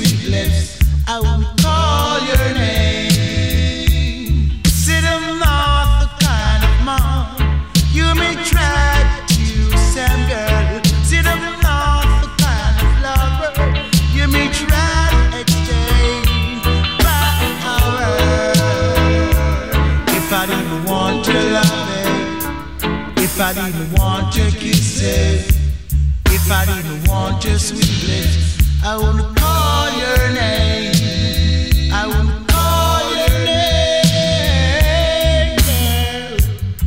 sweet lips, I won't call your name. Sit them not the kind of man you may try to send, girl. Sit them not the kind of lover you may try to exchange by hour. If I didn't want your loving, if I didn't want your kisses, if I didn't want your sweet lips, I wouldn't call your name. I wouldn't call your name, girl.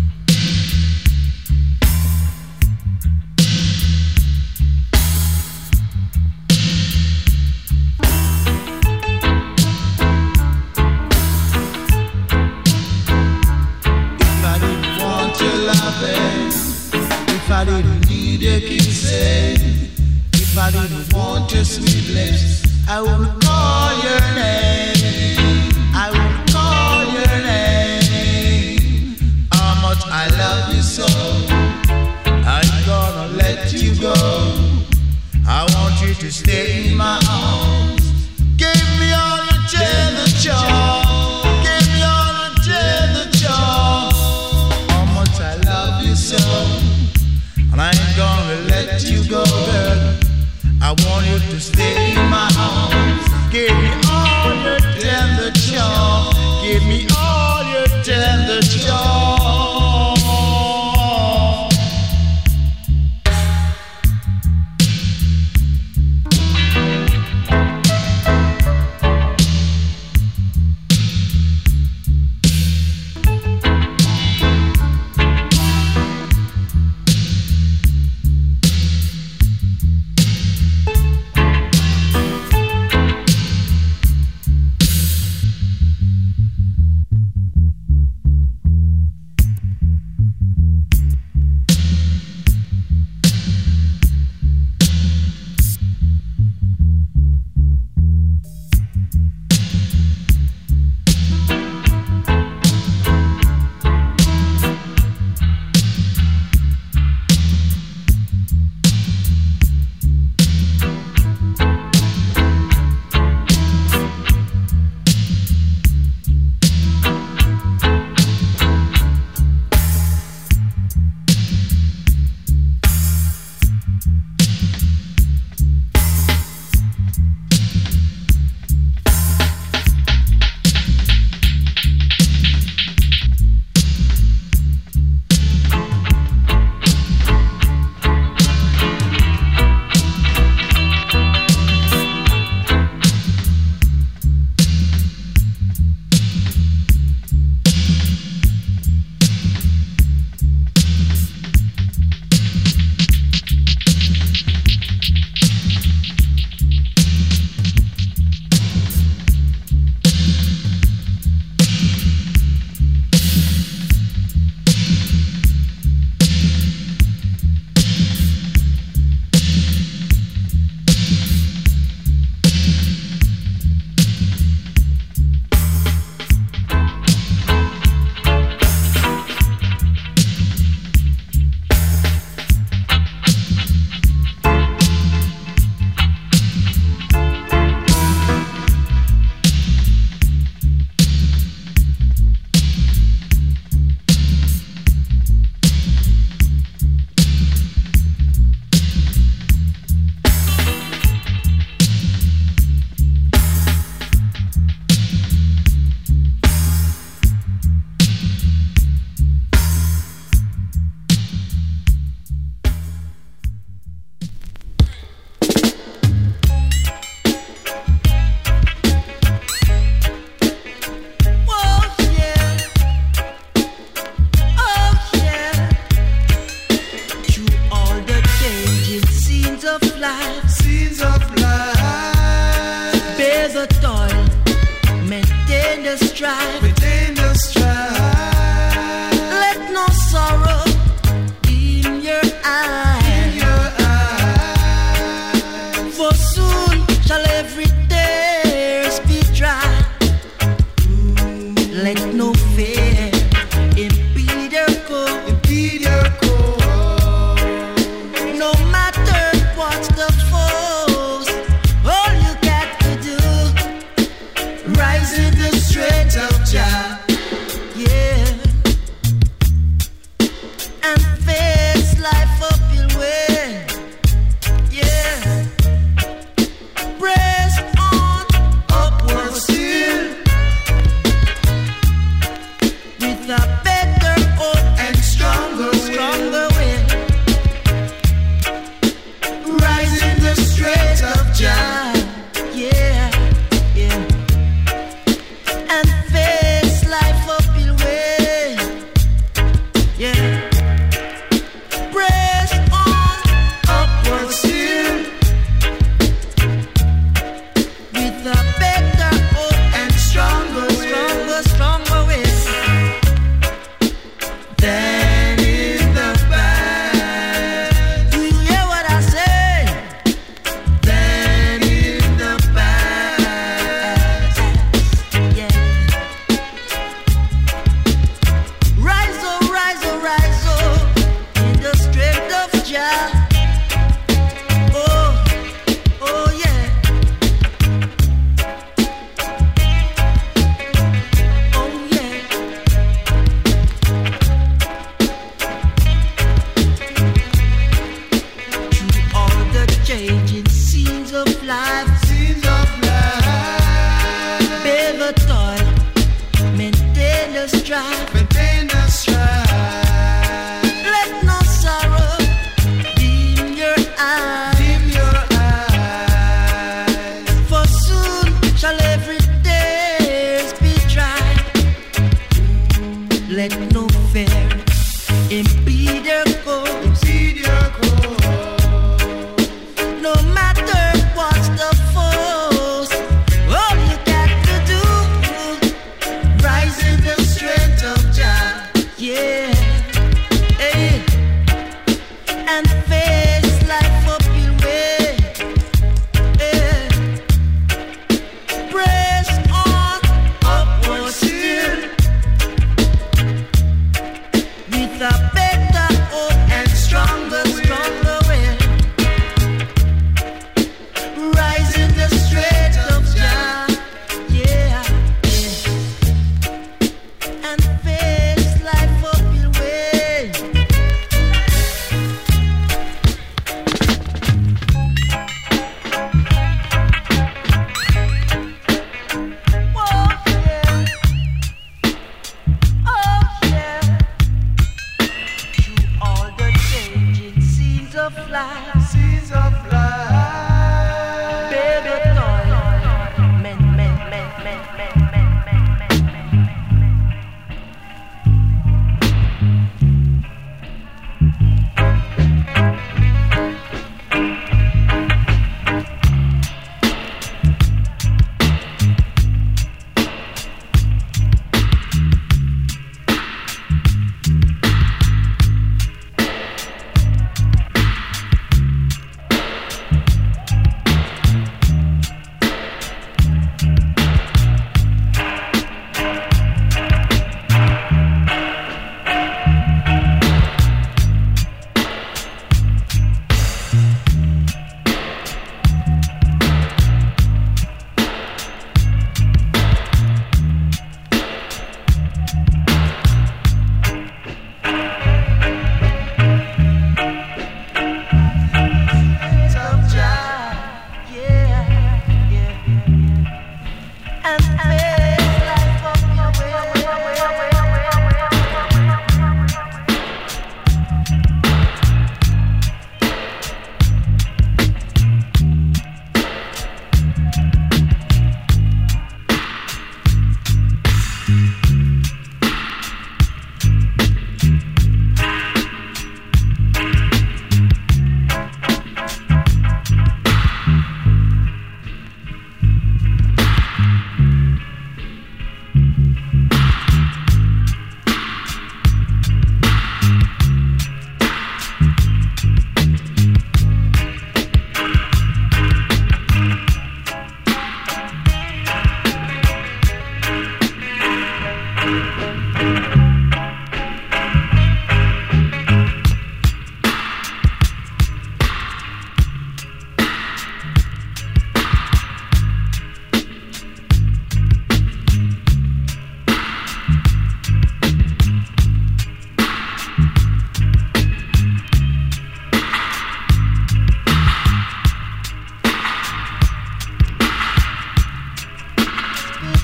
If I didn't want your loving, if I didn't need your kisses, if I didn't want your sweet lips, I wouldn't call your name. I wouldn't call your name. How much I love you so, I ain't gonna let you go. I want you to stay in my arms. Give me all your tender charm. Give me all your tender charm. How much I love you so, and I ain't gonna let you go, girl. I want you to stay in my arms. Give me all your tender charm. Give me all your tender charm. No matter what the foes, all you got to do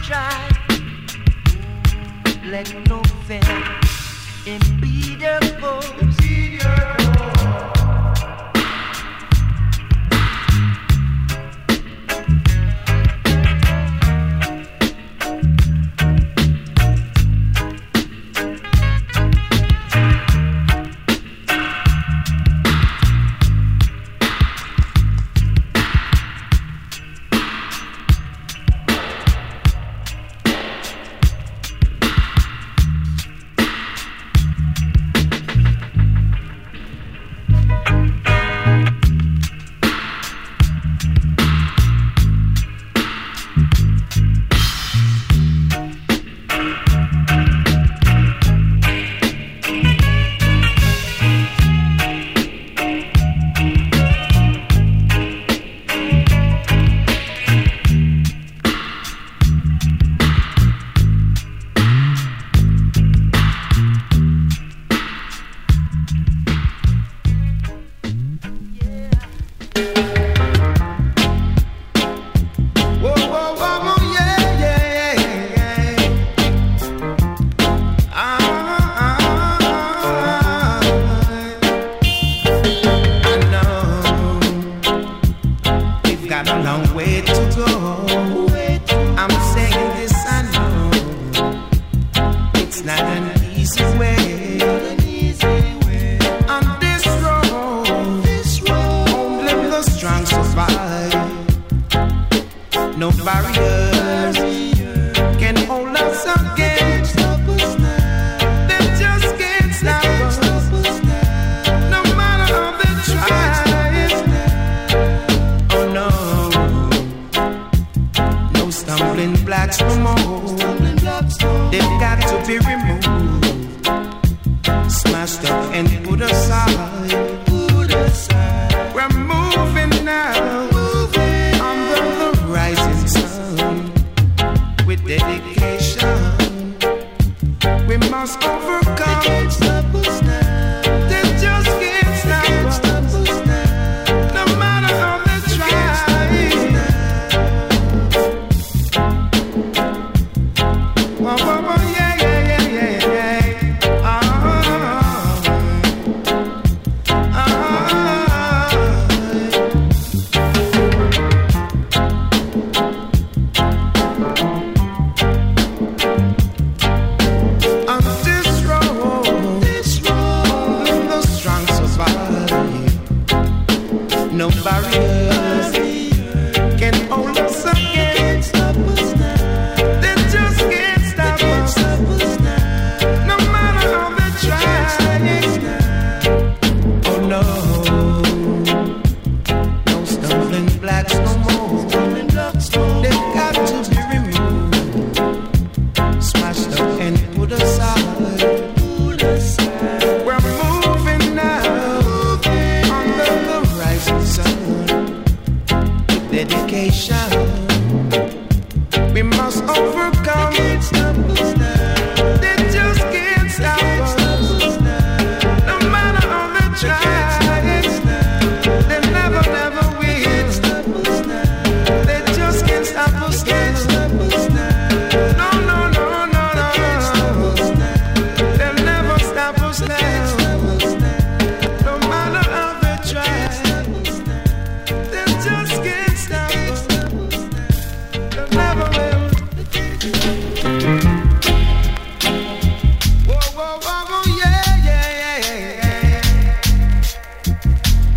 try. Let no fear impede your goals.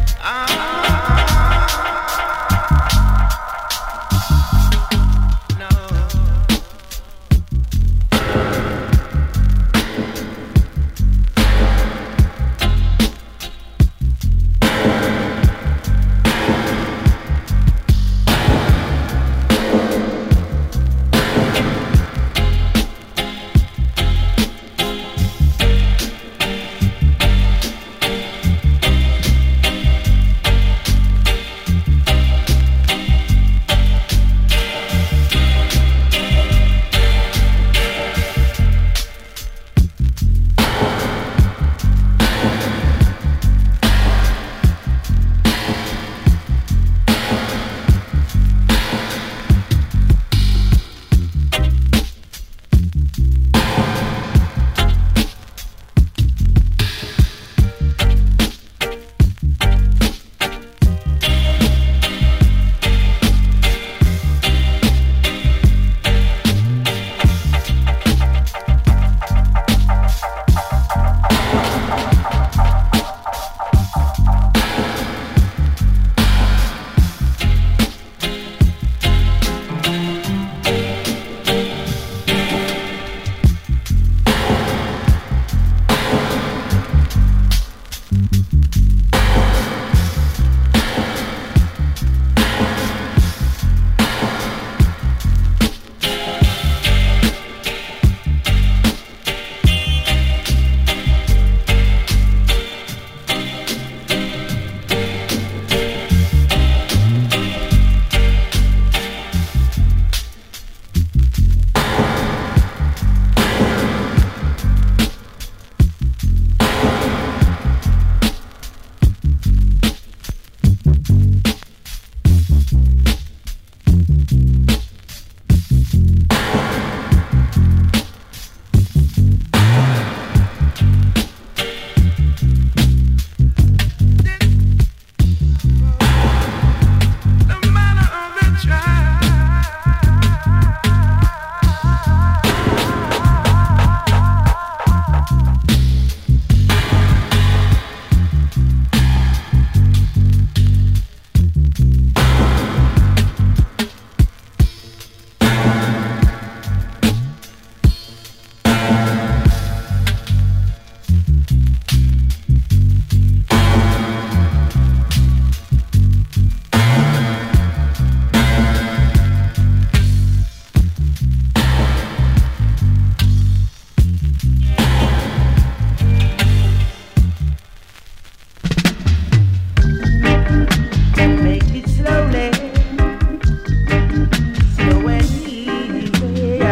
No.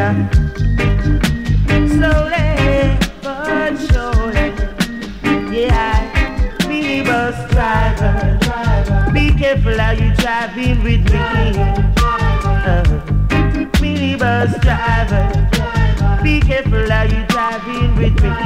Slowly but surely. Yeah, minibus driver, be careful how you driving with me. Minibus driver, be careful how you driving with me.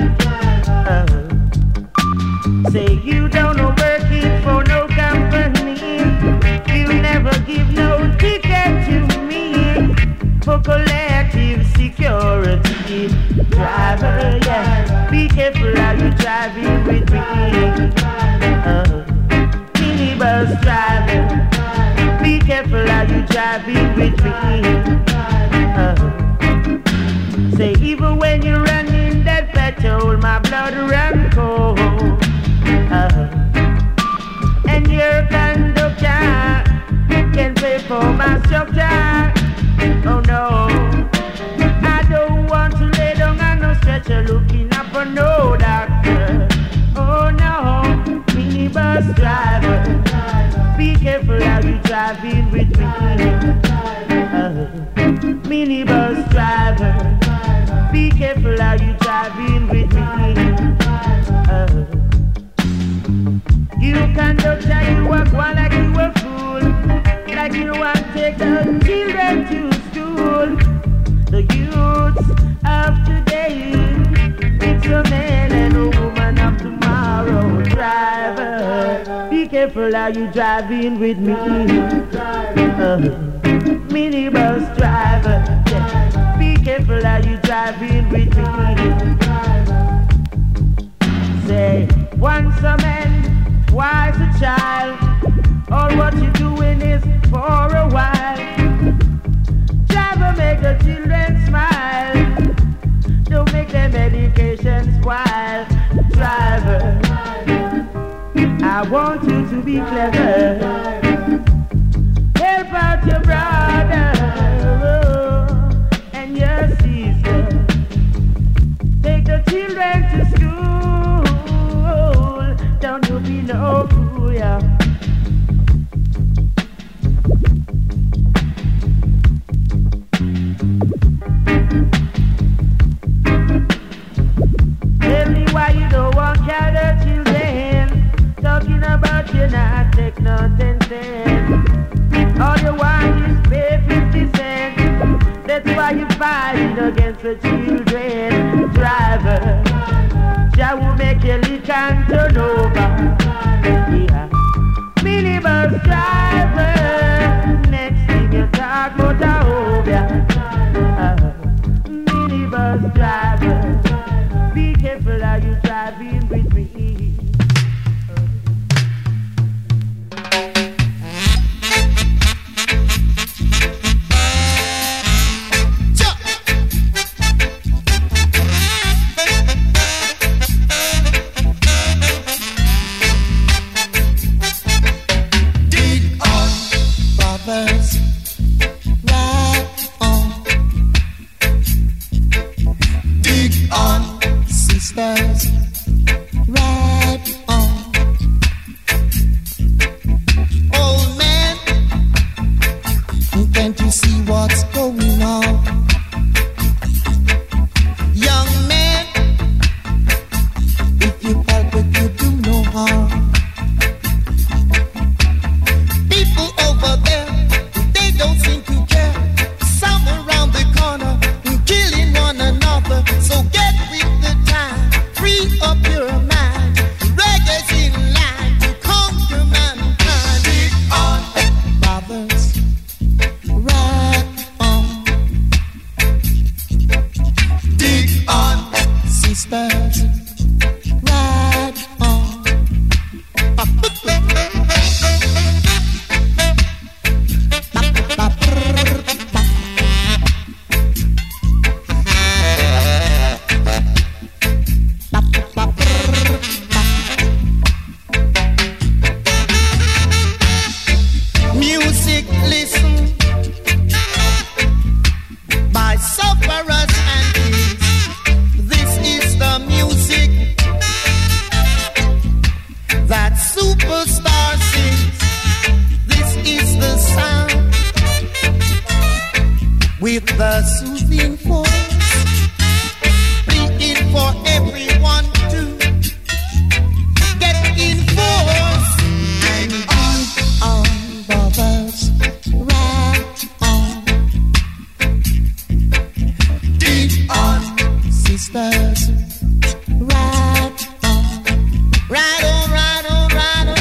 Say you don't know working for no company, you never give no ticket to me for collective security. Driver, yeah, be careful how you driving with me. Minibus driver, be careful how you driving with me. Say even when you're running that petrol, my blood run cold. And your conductor can pay for my structure. Oh no, I don't want to lay down on no stretcher looking up for no doctor. Oh no, minibus driver, be careful how you driving with me. Minibus driver, be careful how you driving with me. You conductor, you walk one like you a fool, like you want to take the children to school. The youths of today, it's a man and a woman of tomorrow. Driver, be careful how you driving with me. Minibus driver, yeah, be careful how you driving with me. Say, once a man, twice a child, all what you doing is for a while. Driver, make the children smile, don't make their medications wild. Driver, I want you to be clever, help out your brother and your sister, take the children to school, don't you be no fool, yeah. Tell me why you don't want gather children, talking about you not take nothing then. All you want is pay 50 cents, that's why you fight against the children. Driver, Jah will make your lick and turn over. Yeah. Minibus driver, next thing you talk about a hobia. Minibus driver, be careful how you driving with me. the soothing force, pleading for everyone to get in force and on, brothers, right on, deep on, sisters, right on, right on, right on, right on, right on.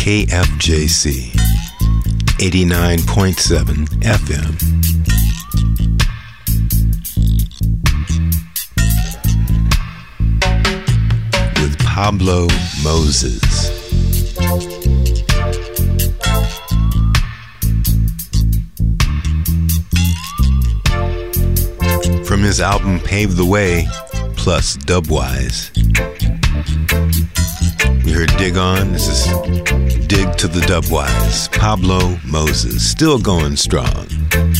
KFJC 89.7 FM. With Pablo Moses. From his album Pave the Way, plus Dubwise. We heard Dig On. This is Dig to the Dubwise. Pablo Moses, still going strong.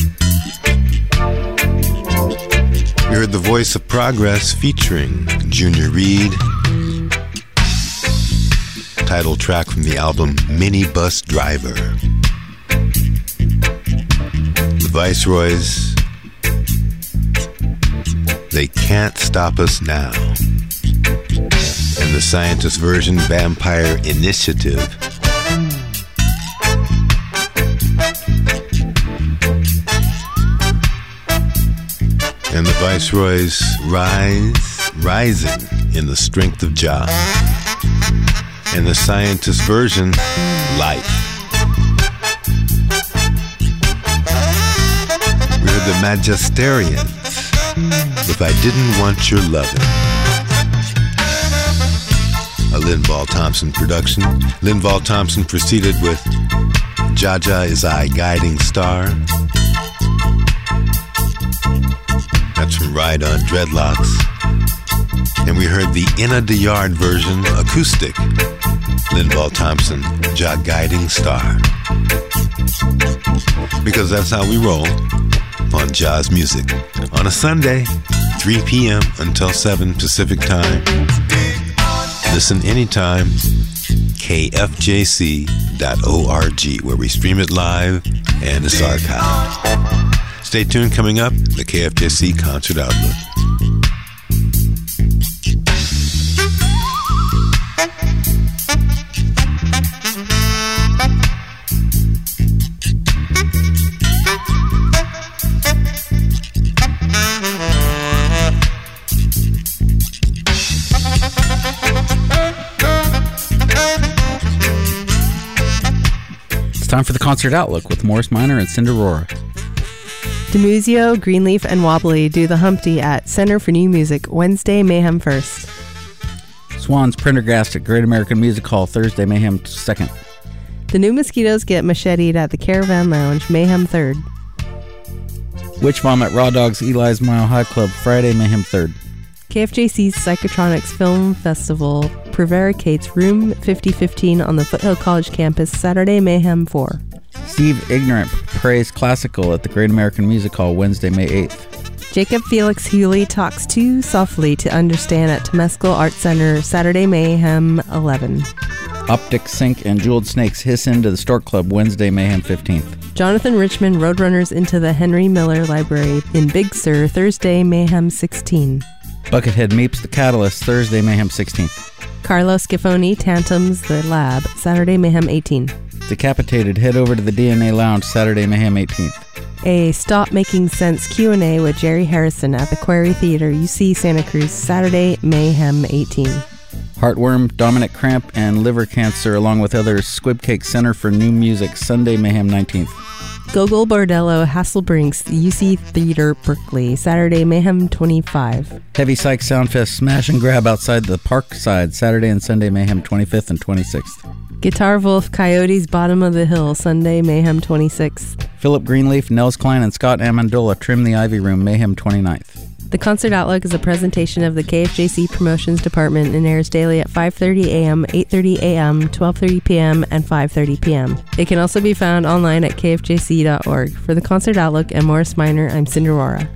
We heard The Voice of Progress featuring Junior Reid. Title track from the album Minibus Driver. The Viceroys, They Can't Stop Us Now. And the Scientist version, Vampire Initiative. And the Viceroys, Rising in the Strength of Jah. And the Scientist version, Life. We heard the Magisterians, If I Didn't Want Your Lovin'. A Linval Thompson production. Linval Thompson proceeded with Jaja Is I Guiding Star. That's from Ride on Dreadlocks. And we heard the Inna the Yard version, acoustic. Linval Thompson, Jah Guiding Star. Because that's how we roll on Jazz Music. On a Sunday, 3 p.m. until 7 Pacific Time. Listen anytime, kfjc.org, where we stream it live and it's archived. Stay tuned, coming up, the KFJC Concert Outlook. Time for the Concert Outlook with Morris Minor and Cinderora. DeMuzio, Greenleaf, and Wobbly do the Humpty at Center for New Music, Wednesday, Mayhem 1st. Swans Prendergast at Great American Music Hall, Thursday, Mayhem 2nd. The New Mosquitoes get macheted at the Caravan Lounge, Mayhem 3rd. Witch Vomit Raw Dogs Eli's Mile High Club, Friday, Mayhem 3rd. KFJC's Psychotronics Film Festival prevaricates Room 5015 on the Foothill College campus, Saturday, Mayhem 4. Steve Ignorant prays Classical at the Great American Music Hall, Wednesday, May 8th. Jacob Felix Hewley talks too softly to understand at Temescal Art Center, Saturday, Mayhem 11. Optic Sync and Jeweled Snakes hiss into the Stork Club, Wednesday, Mayhem 15th. Jonathan Richmond Roadrunners into the Henry Miller Library in Big Sur, Thursday, Mayhem 16. Buckethead Meeps the Catalyst, Thursday, Mayhem 16th. Carlos Schifoni Tantrums the Lab, Saturday, Mayhem 18. Decapitated head over to the DNA Lounge, Saturday, Mayhem 18th. A Stop Making Sense Q&A with Jerry Harrison at the Quarry Theater, UC Santa Cruz, Saturday, Mayhem 18. Heartworm, Dominic Cramp, and Liver Cancer, along with others, Squibcake Center for New Music, Sunday, Mayhem 19th. Gogol Bordello, Hasselbrinks, UC Theater, Berkeley, Saturday, Mayhem 25. Heavy Psych Soundfest Smash and Grab outside the Parkside, Saturday and Sunday, Mayhem 25th and 26th. Guitar Wolf, Coyotes, Bottom of the Hill, Sunday, Mayhem 26th. Philip Greenleaf, Nels Klein, and Scott Amendola, Trim the Ivy Room, Mayhem 29th. The Concert Outlook is a presentation of the KFJC Promotions Department and airs daily at 5:30 a.m., 8:30 a.m., 12:30 p.m., and 5:30 p.m. It can also be found online at kfjc.org. For the Concert Outlook and Morris Minor, I'm Cinderora.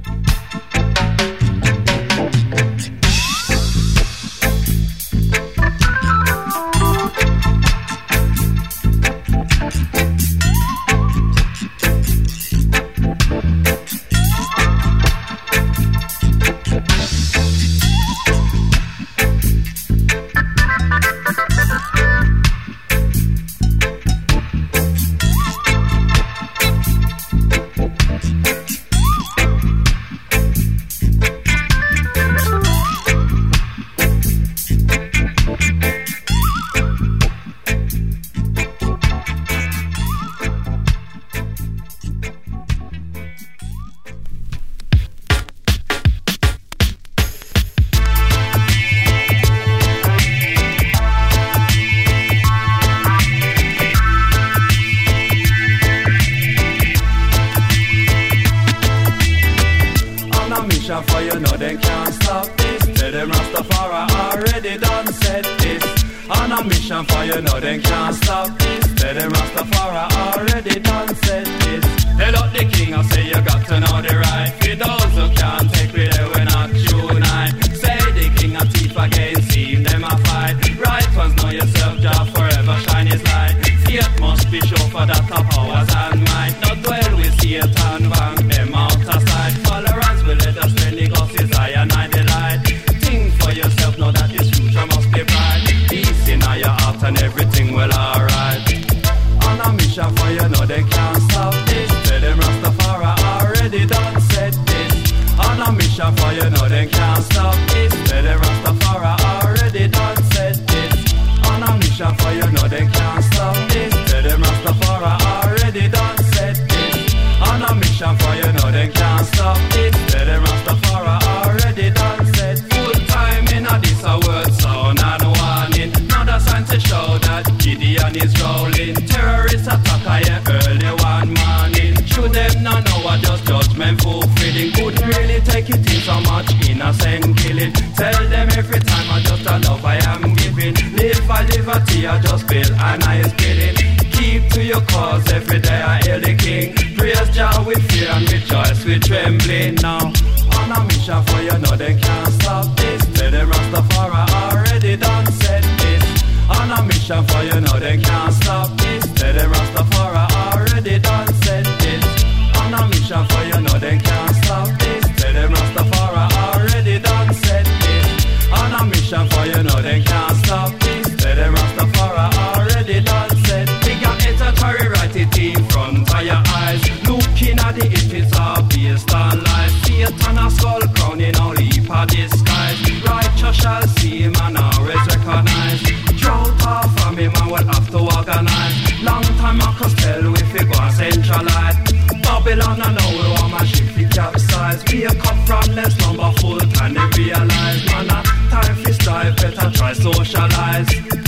On a mission for you know they can't stop this. Tell them Rastafari already done said this. Tell up the king and say you got to know the right. For those who can't take with it, we're not unite. Say the king a thief again, see them a fight. Right ones know yourself, Jah forever shine his light. Faith must be sure for that of powers and might. Not dwell with Satan, bank them out of sight. Tolerance will let us friendly cause his eye and I delight. Think for yourself, know that this future must be bright. Peace in your heart and everything will alright. On a mission for you know they can't stop this. Tell them Rastafari already done said this. On a mission for you know they can't stop this. Tell them Rastafari already done said this. On a mission for you know they can't stop this. Tell them Rastafari already done said this. On a mission for you know they can't stop this. Tell them Rastafari already done said. Full time in a this a word sound and warning. Now the sign to show that Gideon is rolling. Terrorist attack early one morning. Should them not know what just judgment fulfilling. Couldn't really take it in so much innocent killing. Tell them every time I just a love I am giving. Live a liberty I just build and I is killing. Keep to your cause every day I hail the king. Praise Jah with fear and rejoice with trembling now. On a mission for you know they can't stop this. Tell them Rastafari already done said this. On a mission for you know they can't stop this. Tell them Rastafari already done said this. On a mission for you know they can't stop this. Tell them Rastafari already done said this. On a mission for you know they can't stop this. Tell them Rastafari already done said. Bigger eternary right it in front of your eyes. Looking at the if it's all based on lies. Satan a skull crown in all heap of disguise. Righteous shall see him and always recognize. Drought off from him and will have to organize. Long time Marcus tell we fi go and centralize. Babylon and now we want my ship fi capsize. Wake up from less number full time they realize. Man a time fi strive better try socialize.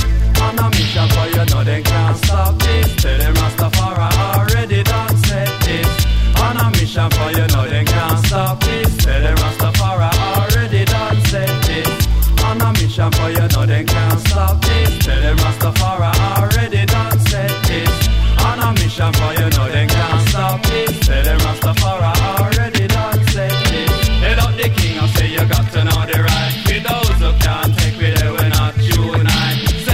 On a mission for you know they can't stop this. Tell them Rastafari already done said this. On a mission for you know they can't stop this. Tell them Rastafari already done said this. On a mission for you know they can't stop this. Tell them Rastafari already done said this. On a mission for you know they can't stop this. Tell them Rastafari already done said this. Tell up the king and say you got to know the right. For those who can't take with it we're not unite.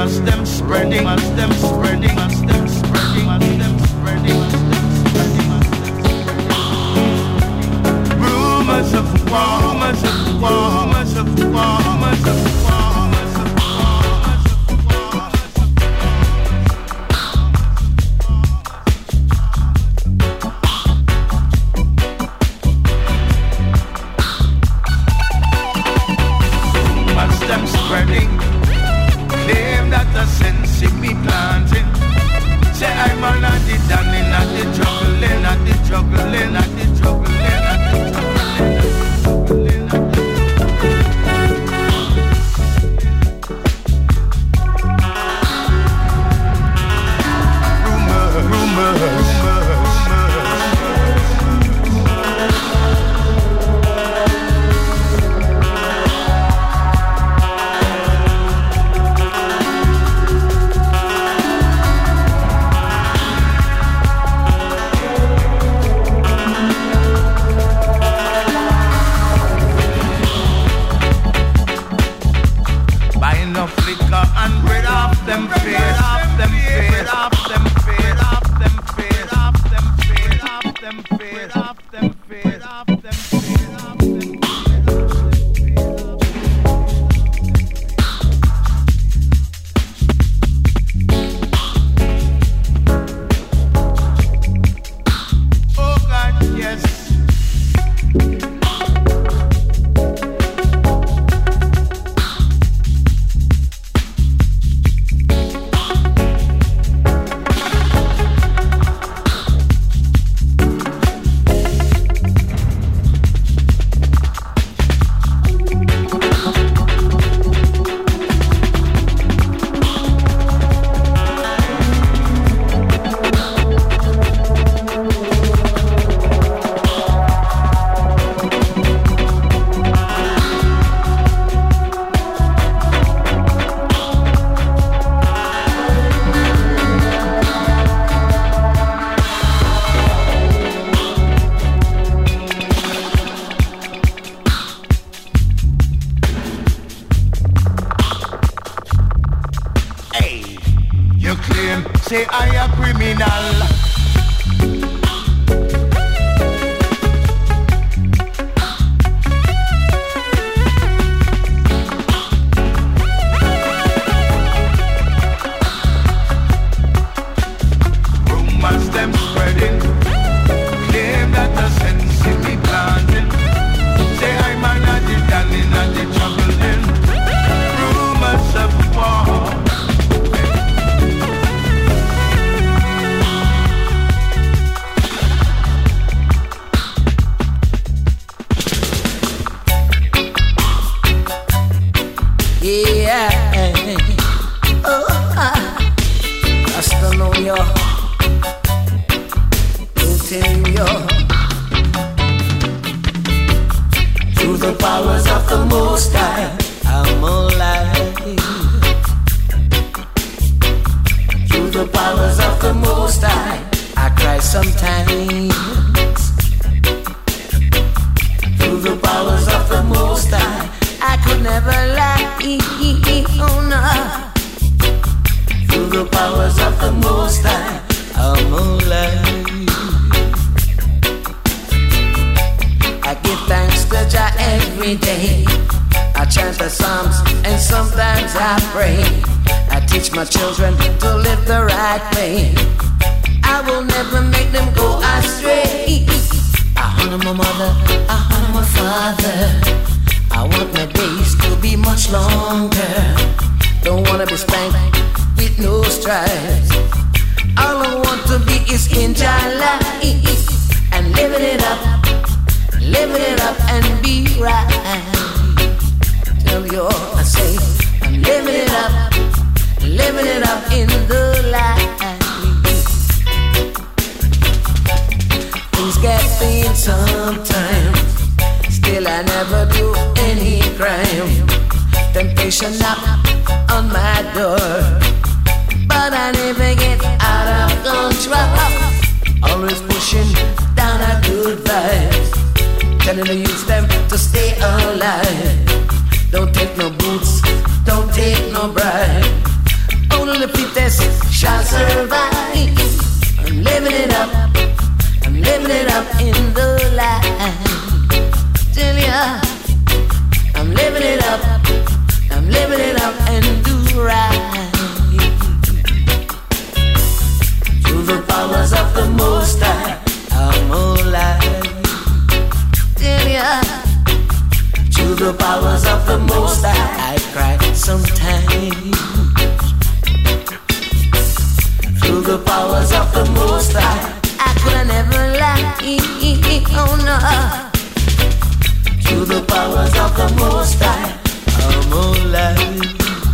Rumors them spreading, rumors them spreading, rumors them spreading, rumors them spreading. Rumors of war, rumors of war, rumors of war, rumors of war. Them spreading, claim that the sense in me planting. Say I'm on at the dunning, at the juggling, at the juggling, at the juggling, at the juggling, at the rumor. And rid off them fear, off them fear, off them fear, off them fear, off them fear, off them fear, off them fear, off them fear, off them Oh God, yes. Say I a criminal. Rumors them spreading, claim that the sense in me planting. Say I'm an addict and in the juggling. Rumors of war. Through the powers of the Most High, I'm alive. Through the powers of the Most High, I cry sometimes. Through the powers of the Most High, I could never lie. Oh no. Through the powers of the Most High, I'm alive. I give thanks to Jah every day. I chant the Psalms and sometimes I pray. I teach my children to live the right way. I will never make them go astray. I honor my mother, I honor my father. I want my days to be much longer. Don't wanna be spanked with no stripes. All I want to be is in Jah life and living it up and be right. Tell you all I say, I'm living it up in the light. Things get thin sometimes, still I never do any crime. Temptation knock on my door, but I never get out of control. Always pushing down a good vibes, telling the youth them to stay alive. Don't take no boots, don't take no bribe. only the fittest shall survive. I'm living it up. I'm living it up in the light. Tell ya, I'm living it up. I'm living it up and do right. Through the powers of the Most High, I'm alive. Tell ya, through the powers of the Most High, I cry sometimes. Through the powers of the Most High, I could never lie. Oh no. Through the powers of the Most High, I'm alive.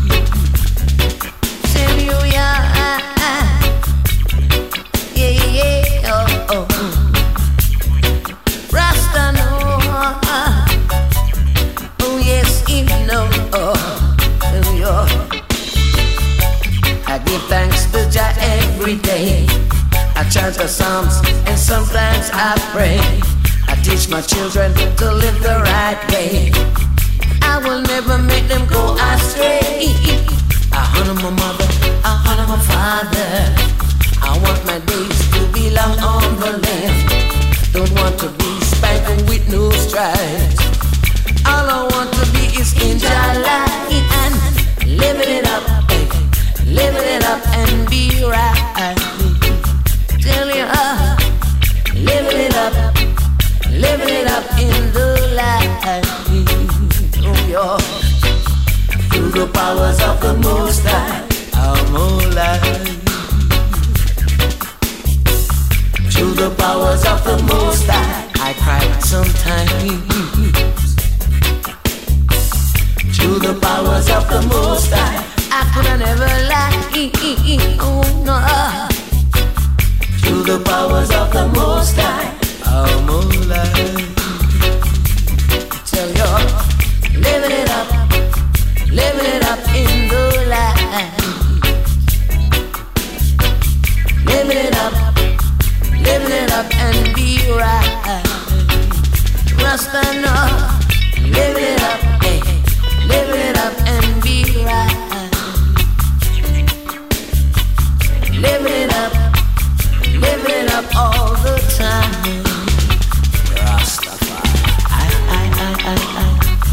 Tell you, yeah, yeah, oh, oh. Rasta know, oh yes, he know, oh, yeah. I give thanks to Jah every day. I chant the Psalms and sometimes I pray. I teach my children to live the right way. I will never make them go astray. I honor my mother, I honor my father. I want my days to be long on the land. Don't want to be spangled with no stripes. All I want to be is in Jah light and living it up, living it up and be right. Tell you, living it up in the light. Oh, yeah. Through the powers of the Most High, I'm alive. Through the powers of the Most High, I cry sometimes. Through the powers of the Most High, I could never lie. Oh no. Through the powers of the Most High, I'm alive. Tell you, living it up in the light. Living it up and be right. Rasta know, living it up, hey, living it up and be right. Living it up all the time. Rastafari, I.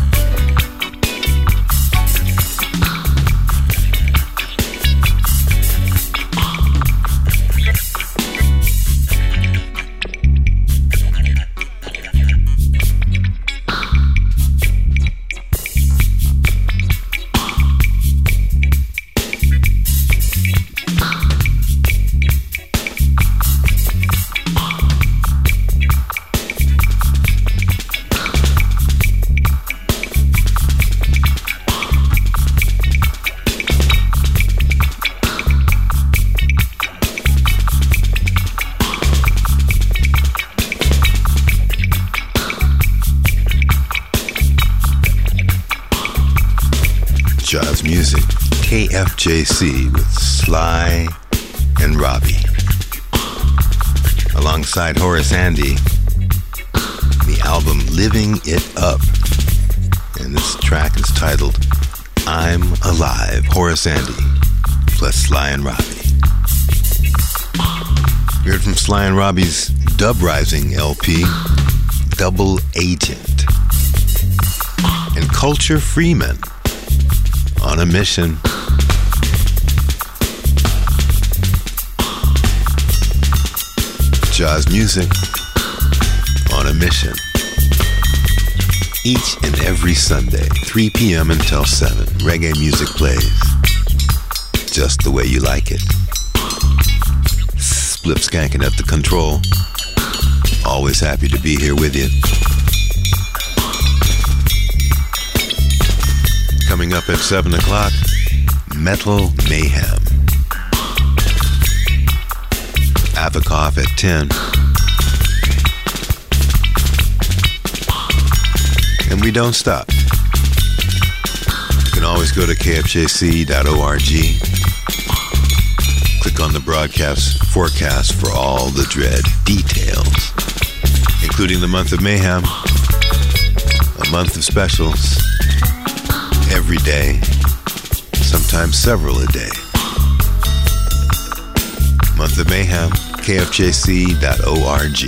Jazz music, KFJC with Sly and Robbie. Alongside Horace Andy, the album Living It Up. And this track is titled I'm Alive, Horace Andy, plus Sly and Robbie. We heard from Sly and Robbie's Dub Rising LP, Double Agent. And Culture Freeman, On a Mission. Jazz music on a mission. Each and every Sunday, 3 p.m. until 7, reggae music plays just the way you like it. Splip Skanking at the control. Always happy to be here with you. Coming up at 7 o'clock, Metal Mayhem. Avakov at 10. And we don't stop. You can always go to kfjc.org. Click on the broadcast forecast for all the dread details, including the month of Mayhem, a month of specials, every day, sometimes several a day. Month of Mayhem, kfjc.org.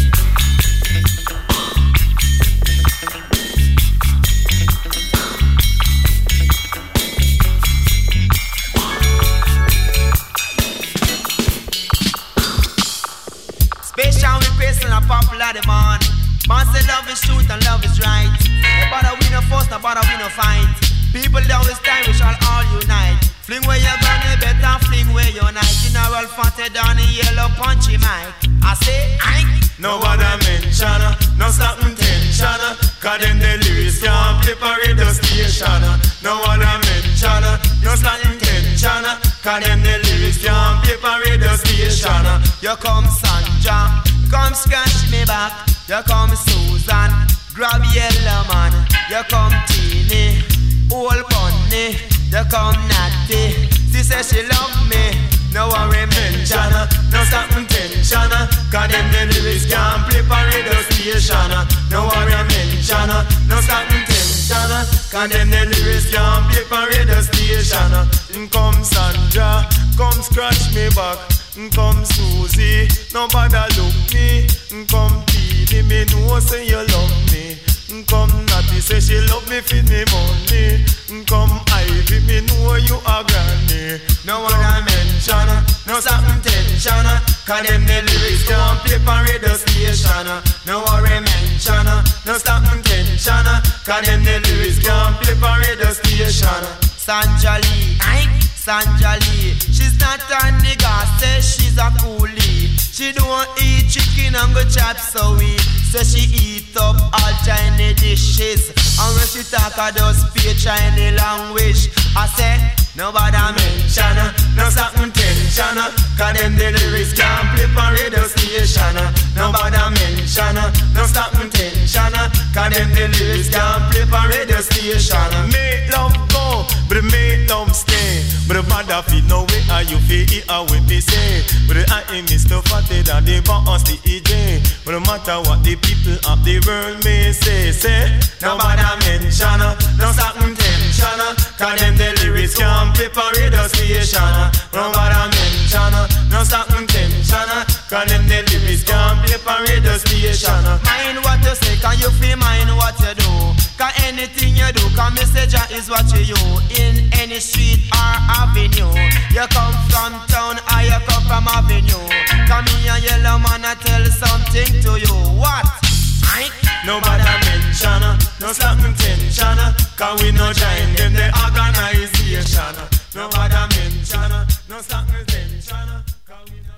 Special request and a popular demand. Man say love is truth and love is right. Nobody win a fuss, nobody win a fight. People down this time we shall all unite. Fling where you're gone, you better fling where you're not. General fatted on the yellow punchy mic. I say, nobody mention, no stopping tension. Cause then the lyrics can't play for radio station. Nobody mention, no stopping tension. Cause then the lyrics can't play for radio station. You come Sandra, come scratch me back. You come Susan, grab yellow man. You come Teeny, old bunny. You come Natty, she say she love me. No worry mention, no stopping tension. Cause them the lyrics can't play for radio station. No worry mention, no stopping tension. Cause them the lyrics can't play for radio station. Come Sandra, come scratch me back. Come Susie, nobody look me. Come Teeny, me know say you love me. Come Natty, say she love me for me money. Come Ivy, me know you a granny. No one I mention, no stopping tension. Cause them the lyrics can't play for radio station. No worry mention, no stopping tension. Cause them the lyrics can't play for radio station. Sandra Lee, Sandra Lee, she's not a nigga, say she's a coolie. She don't eat chicken and go chop so we. Say she eat up all Chinese dishes. And when she talk I just speak Chinese language. I say, nobody mention, no stopping tension. Cause them the lyrics can't play for radio station. Nobody mention, no stopping tension. Cause them the lyrics can't play for radio station. Make love go, but make love stay. But the mother feel no way how you feel it how we be say. But I am Mr. Fatted and they boss the EJ. But no matter what the people of the world may say, nobody mention, no stopping tension. Cause them the lyrics can't play for radio station. Nobody mention, no stopping tension. Cause them the lyrics can't play for radio station. Mind what you say, can you feel mind what you do? Cause anything you do, cause message is what you do. In any street or avenue. You come from town or you come from avenue. Come here yellow man I tell something to you. What? Nobody mention, no stopping tension. Cause we no join them the organization. Nobody mention, no stopping tension. Cause we no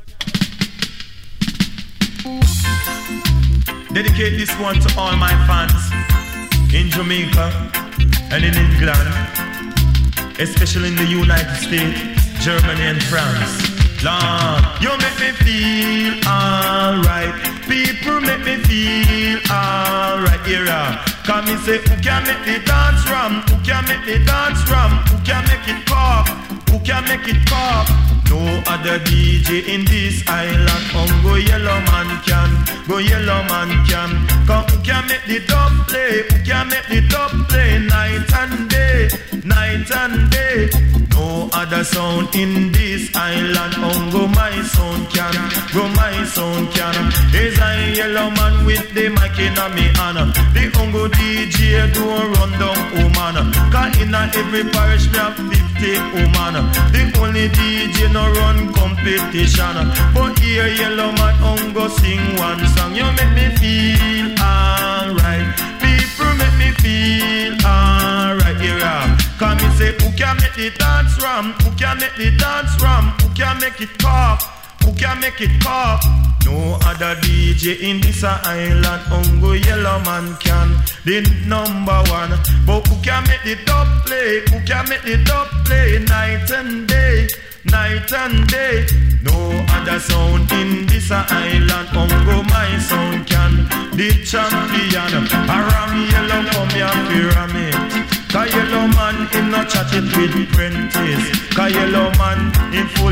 join. Dedicate this one to all my fans in Jamaica and in England, especially in the United States, Germany and France. Lord, you make me feel alright. People make me feel alright. Era, come and say, who can make the dance ram? Who can make the dance ram? Who can make it pop? Who can make it pop? No other DJ in this island. Go yellow man can, go yellow man can. Come, who can make the dub play? Who can make the dub play? Night and day, night and day. No other sound in this island. Go my sound can, go my sound can. Is a yellow man with the mic in a me honor. The Ungo DJ do run down woman. Cause in every parish me have 50 woman. The only DJ no run competition. But here yellow man Ungo sing one song. You make me feel alright. People make me feel alright. Here come and say, who can make the dance ram? Who can make the dance ram? Who can make it cough? Who can make it cough? No other DJ in this island. Ungo yellow man can, the number one. But who can make the dub play? Who can make the dub play? Night and day, night and day. No other sound in this island. Ungo my sound can, the champion. Aram yellow come here pyramid. Cause yellow man in no chat it with Prentice. Cause yellow man in full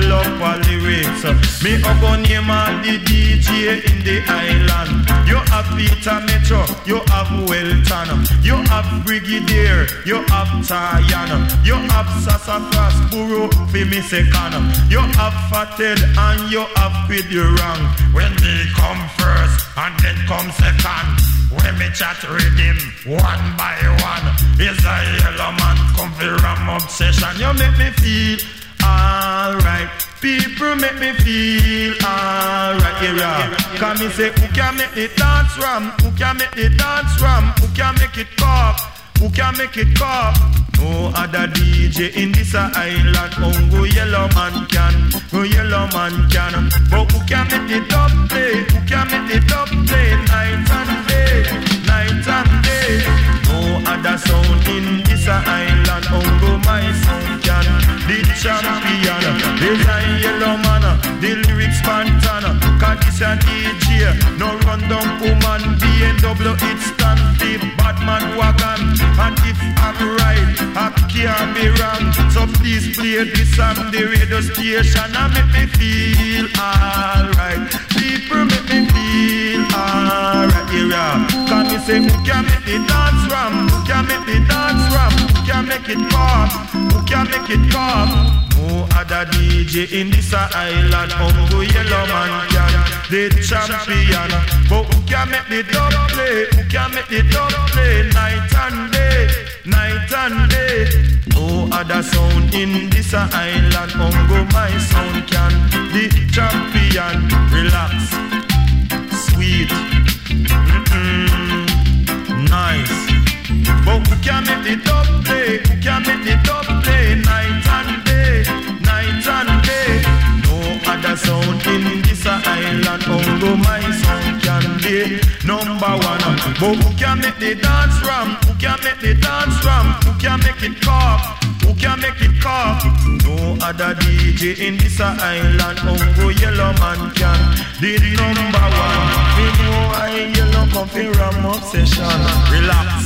well up a lyrics. Me a go name all the DJ in the island. You have Peter Metro, you have Welton, you have Brigadier, you have Tayana, you have Sassafras, Buru, for me second. You have Fated and you have Quid Wrong. When me come first and then come second. When me chat rhythm one by one, is a yellow man come for ram obsession. You make me feel alright. People make me feel alright. Yeah, can me say who can make the dance ram? Who can make the dance ram? Who can make it pop? Who can make it pop? No other DJ in this island. Go yellow man can, go yellow man can. But who can make the dub play? Who can make the dub play? Night and day, night and day. No other sound in this island. Go my sound can. The champion, there's a yellow man. The lyrics pantana. Cause this a DJ, no run down woman. BMW it stand the Batman wagon. And if I'm right, I can't be wrong. So please play this on the radio station and make me feel alright. People make me feel alright. Yeah, can me say who can make the dance ram? Who can make the dance ram? Who can make it pop? Who can make it pop? No other DJ in this island. Go yellow man can, the champion. But who can make the dub play? Who can make the dub play? Night and day, night and day. No other sound in this island. Go my sound can, the champion. Relax, sweet, nice. But who can make the dub play? Who can make the dub play? Night and day, night and day. No other sound in this island. Go my sound can be number one. But who can make the dance ram? Who can make the dance ram? Who can make it pop? Who can make it pop? No other DJ in this island. Go yellow man can, the number one. We know I yellow come for ram obsession. Relax.